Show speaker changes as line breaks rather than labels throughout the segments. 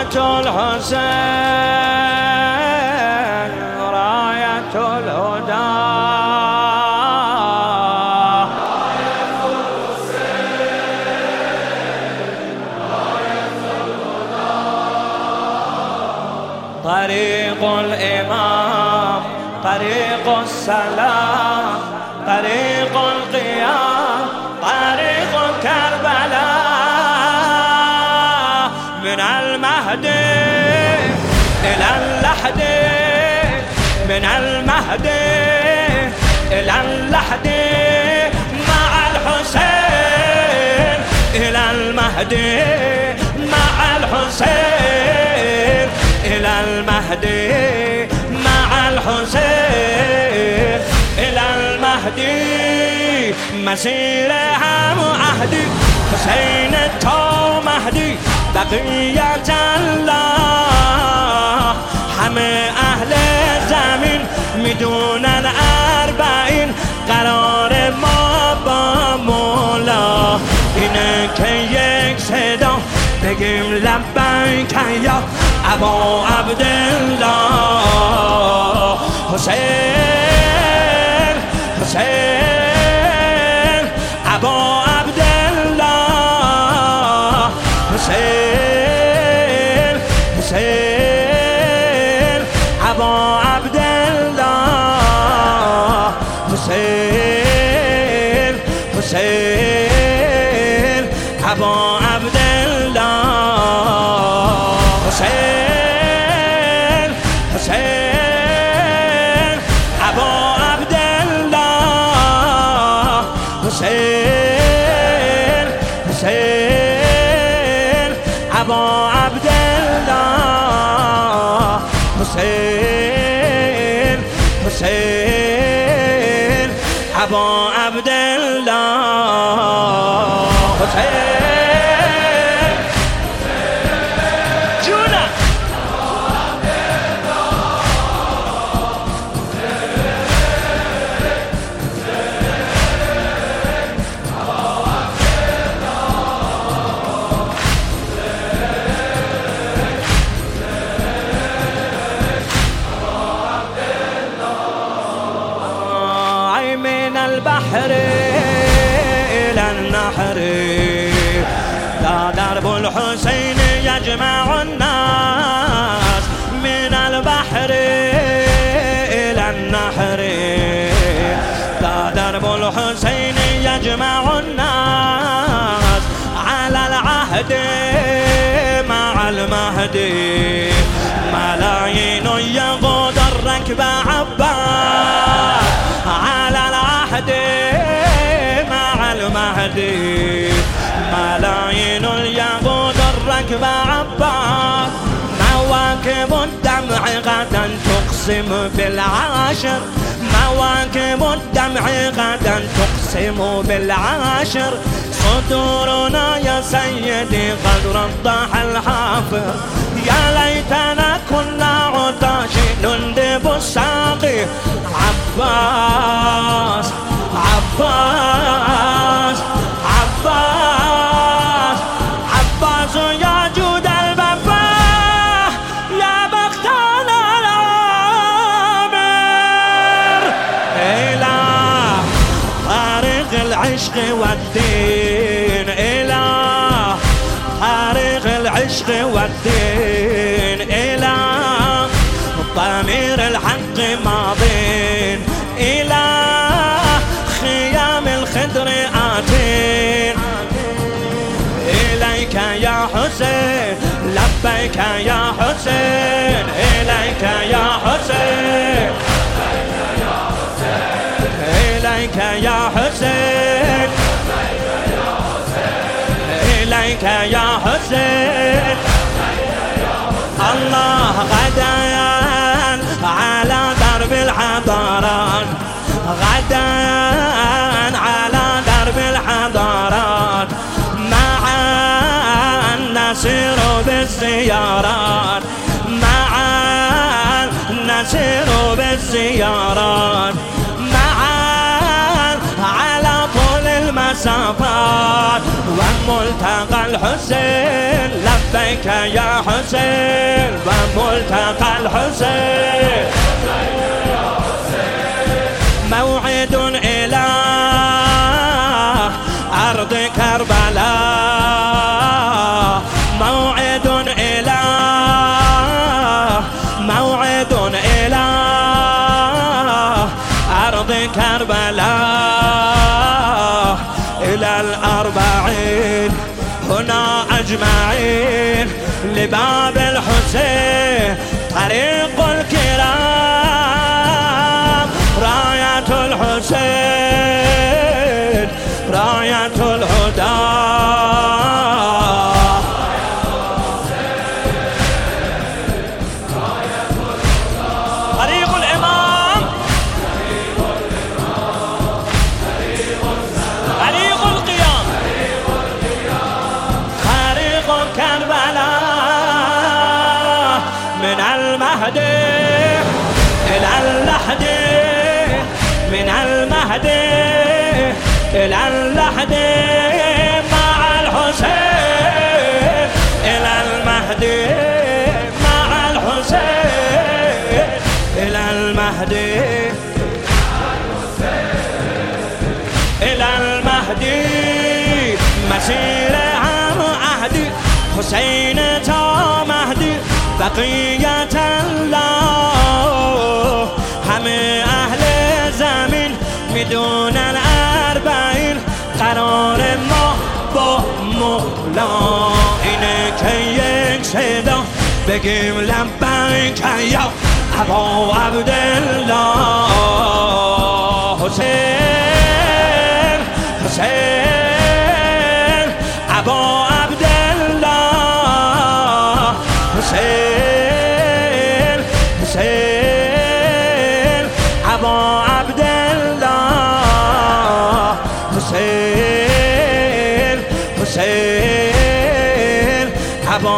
الحسين راية الهدى طريق الإمام طريق السلام طريق القيام طريق كربلاء من المهدي إلى اللحد من المهدي إلى اللحد مع الحسين إلى المهدي مع الحسين إلى المهدي مع الحسين إلى المهدي مسيرها معهدي حسين تو مهدي بقية الله همه اهل زمین میدونن 40 قرار ما با مولا اینه که یک صدا بگیم لبیک یا ابا عبدالله حسین حسین ابا عبدالله حسین حسین ابا عبدالله حسین حسین ابا عبدالله حسین حسین ابا عبدالله حسین حسین ابا عبدالله حسین حسین ابا عبدالله حسین من البحر إلى النحر لا درب الحسين يجمع الناس من البحر إلى النحر لا درب الحسين يجمع الناس على العهد مع المهدي ملايين يغود الركب عباس على العهد مع المهدي ملايين اليهود الركب عباس مواكب الدمع غدا تقسم بالعاشر مواكب الدمع غدا تقسم بالعاشر صدورنا يا سيدي قد رضح الحافر يا ليتنا كنا عطاش نندب الساقي عباس عباس عباس عباس يا جود البابا يا بختنا العامر إلى طريق العشق والدين إلى طريق العشق والدين إلى ضمير الحق ماضين إلى خيام الخدر آتين إليك يا حسين لبيك يا حسين إليك يا حسين إليك يا حسين إليك يا حسين الله غدا على درب الحضارات غدا على درب الحضارات معا نسير بالزيارات معا نسير بالزيارات معا على طول المسافات وملتقى الحسين لبيك يا حسين وملتقى الحسين موعد إلى أرض كربلاء موعد إلى أرض كربلاء إلى الأربعين هنا أجمعين لباب الحسين طريق الكرام راية الحسين راية الهدى طريق الإمام طريق القيام طريق كربلاء من المهدي إلى اللحدي من المهدي إلى اللحدي مع الحسين إلى المهدي مع الحسين إلى المهدي إلى المهدي مسيرة عهدي حسين تا مهدي بقية الله همه اهل زمین میدونن 40 قرار ما با مولا اینه که یک صدا بگیم لبیک یا ابا عبدالله حسین حسین ابا عبدالله حسین حسین ابا عبدالله حسین حسین ابا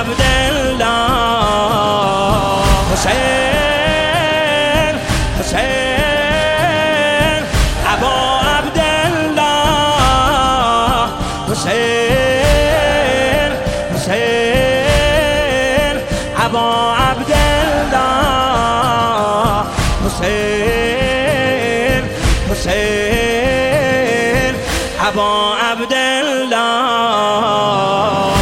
عبدالله حسین حسین ابا عبدالله حسین حسین ابا عبدالله حسین حسین ابا عبدالله